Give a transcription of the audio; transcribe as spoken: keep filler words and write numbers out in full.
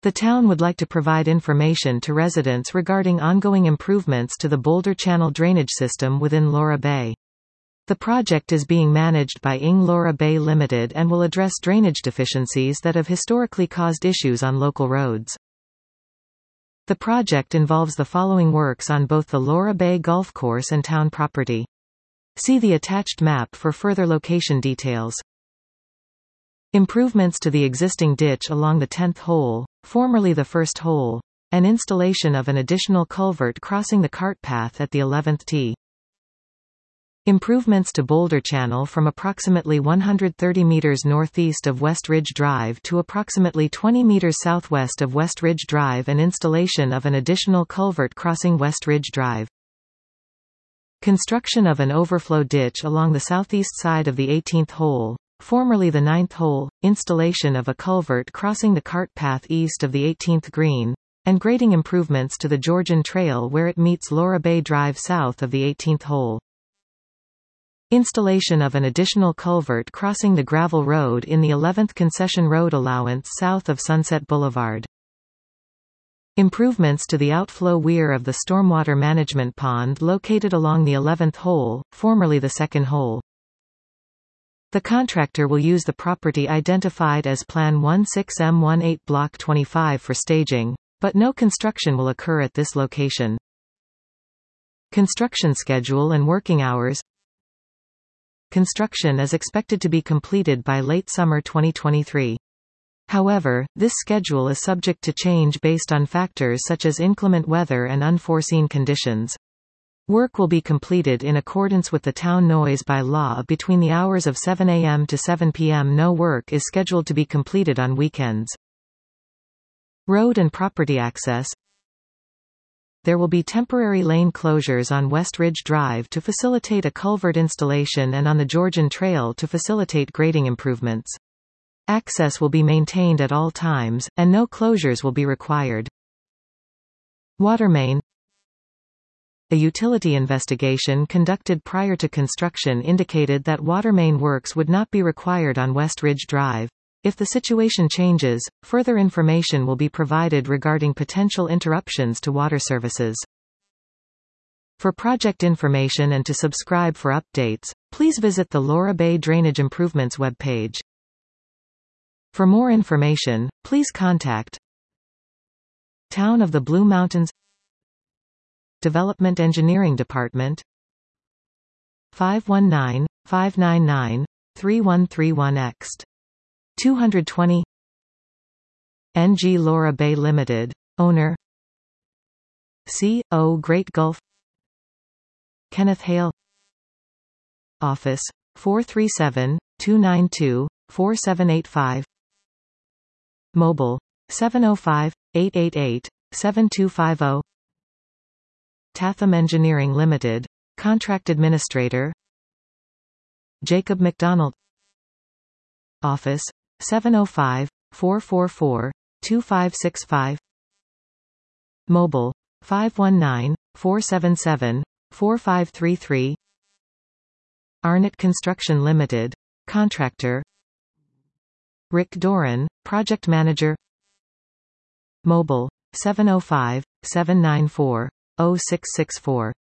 The town would like to provide information to residents regarding ongoing improvements to the Boulder Channel drainage system within Laura Bay. The project is being managed by Ing Laura Bay Limited and will address drainage deficiencies that have historically caused issues on local roads. The project involves the following works on both the Laura Bay Golf Course and town property. See the attached map for further location details. Improvements to the existing ditch along the tenth hole, formerly the first hole, and installation of an additional culvert crossing the cart path at the eleventh tee. Improvements to Boulder Channel from approximately one hundred thirty meters northeast of West Ridge Drive to approximately twenty meters southwest of West Ridge Drive and installation of an additional culvert crossing West Ridge Drive. Construction of an overflow ditch along the southeast side of the eighteenth hole, formerly the ninth hole, installation of a culvert crossing the cart path east of the eighteenth green, and grading improvements to the Georgian Trail where it meets Laura Bay Drive south of the eighteenth hole. Installation of an additional culvert crossing the gravel road in the eleventh concession road allowance south of Sunset Boulevard. Improvements to the outflow weir of the stormwater management pond located along the eleventh hole, formerly the second hole. The contractor will use the property identified as Plan sixteen M eighteen Block twenty-five for staging, but no construction will occur at this location. Construction schedule and working hours. Construction is expected to be completed by late summer twenty twenty-three. However, this schedule is subject to change based on factors such as inclement weather and unforeseen conditions. Work will be completed in accordance with the town noise by-law between the hours of seven A M to seven P M No work is scheduled to be completed on weekends. Road and property access. There will be temporary lane closures on West Ridge Drive to facilitate a culvert installation and on the Georgian Trail to facilitate grading improvements. Access will be maintained at all times, and no closures will be required. Water main. A utility investigation conducted prior to construction indicated that water main works would not be required on West Ridge Drive. If the situation changes, further information will be provided regarding potential interruptions to water services. For project information and to subscribe for updates, please visit the Laura Bay Drainage Improvements webpage. For more information, please contact Town of the Blue Mountains Development Engineering Department five one nine, five nine nine, three one three one X two twenty N G Laura Bay Limited, owner C O Great Gulf Kenneth Hale Office four three seven, two nine two, four seven eight five Mobile seven oh five, eight eight eight, seven two five zero Tatham Engineering Limited, Contract Administrator Jacob McDonald Office seven oh five, four four four, two five six five Mobile five one nine, four seven seven, four five three three Arnott Construction Limited, Contractor Rick Doran, Project Manager Mobile seven oh five, seven nine four, zero six six four